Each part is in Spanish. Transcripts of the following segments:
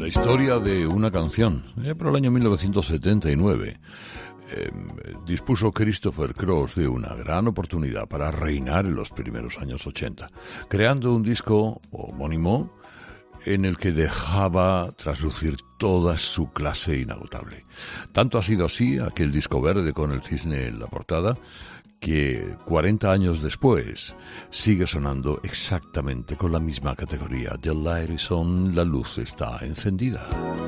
La historia de una canción. Por el año 1979 dispuso Christopher Cross de una gran oportunidad para reinar en los primeros años 80, creando un disco homónimo en el que dejaba traslucir toda su clase inagotable. Tanto ha sido así aquel disco verde con el cisne en la portada, que 40 años después sigue sonando exactamente con la misma categoría. The light is on, la luz está encendida.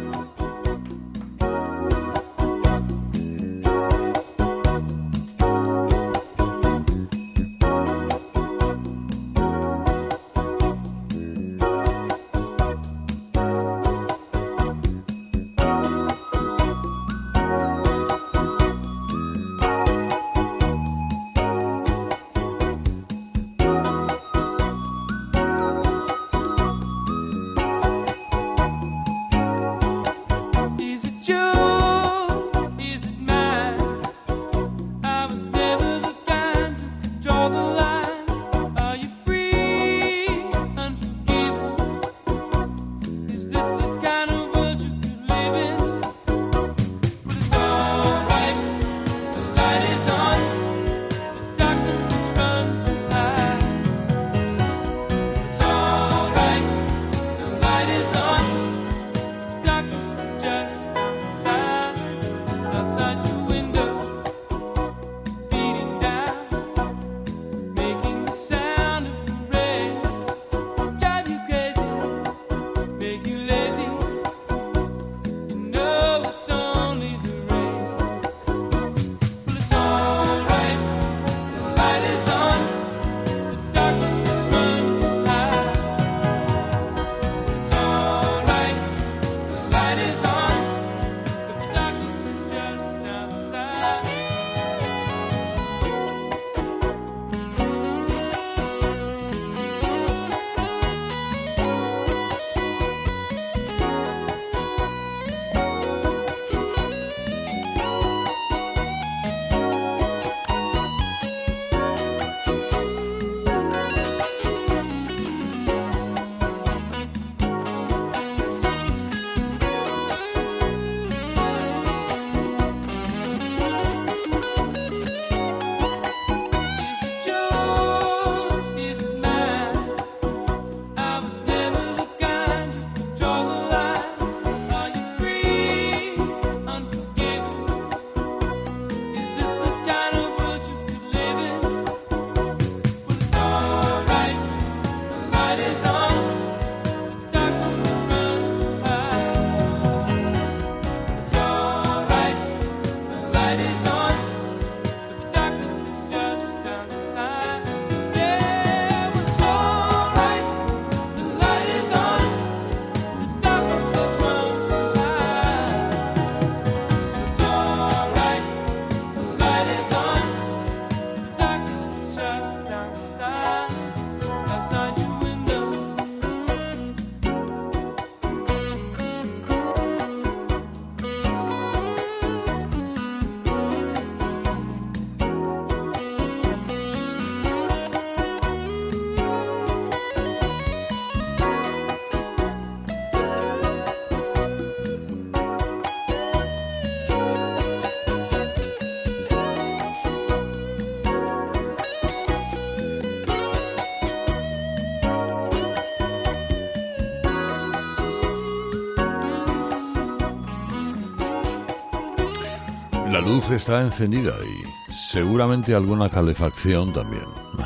La luz está encendida y seguramente alguna calefacción también.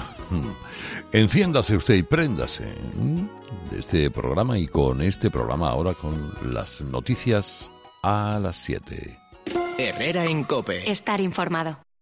Enciéndase usted y préndase de este programa, y con este programa ahora con las noticias a las 7. Herrera en COPE. Estar informado.